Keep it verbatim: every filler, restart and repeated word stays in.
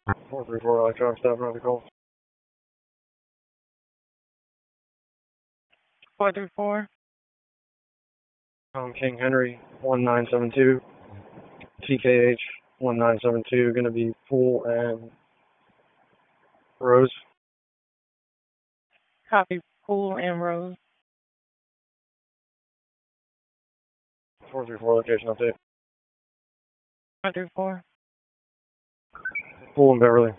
four three four electronic staff, another call. four three four. Um, King Henry, one nine seven two. T K H, one nine seven two, going to be Pool and Rose. Copy. Pool and Rose. four three four location update. four three four. Pool and Beverly.